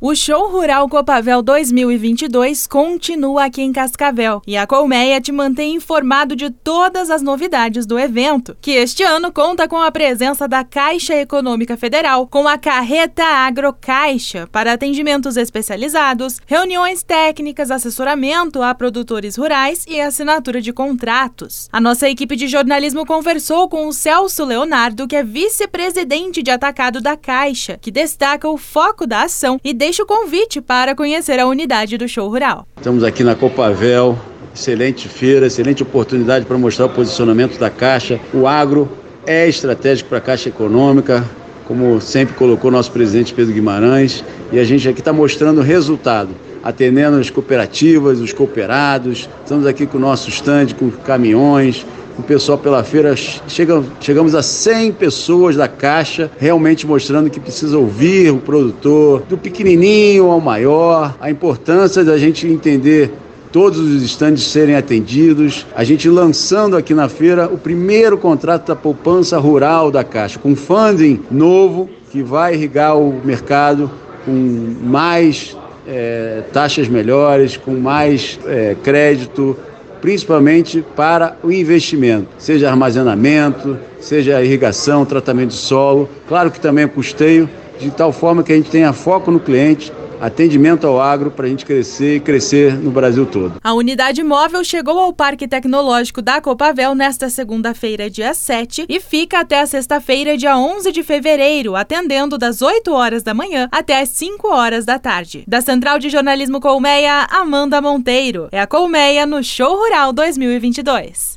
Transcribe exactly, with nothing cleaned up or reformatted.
O Show Rural Copavel dois mil e vinte e dois continua aqui em Cascavel e a Colmeia te mantém informado de todas as novidades do evento, que este ano conta com a presença da Caixa Econômica Federal, com a Carreta Agrocaixa para atendimentos especializados, reuniões técnicas, assessoramento a produtores rurais e assinatura de contratos. A nossa equipe de jornalismo conversou com o Celso Leonardo, que é vice-presidente de atacado da Caixa, que destaca o foco da ação e deixa o convite para conhecer a unidade do Show Rural. Estamos aqui na Copavel, excelente feira, excelente oportunidade para mostrar o posicionamento da Caixa. O agro é estratégico para a Caixa Econômica, como sempre colocou nosso presidente Pedro Guimarães, e a gente aqui está mostrando o resultado, atendendo as cooperativas, os cooperados. Estamos aqui com o nosso stand, com caminhões, o pessoal pela feira, chega, chegamos a cem pessoas da Caixa, realmente mostrando que precisa ouvir o produtor, do pequenininho ao maior, a importância da gente entender todos os estandes serem atendidos. A gente lançando aqui na feira o primeiro contrato da poupança rural da Caixa, com funding novo que vai irrigar o mercado com mais é, taxas melhores, com mais é, crédito, principalmente para o investimento, seja armazenamento, seja irrigação, tratamento de solo, claro que também é custeio, de tal forma que a gente tenha foco no cliente, atendimento ao agro para a gente crescer e crescer no Brasil todo. A unidade móvel chegou ao Parque Tecnológico da Copavel nesta segunda-feira, dia sete, e fica até a sexta-feira, dia onze de fevereiro, atendendo das oito horas da manhã até as cinco horas da tarde. Da Central de Jornalismo Colmeia, Amanda Monteiro. É a Colmeia no Show Rural dois mil e vinte e dois.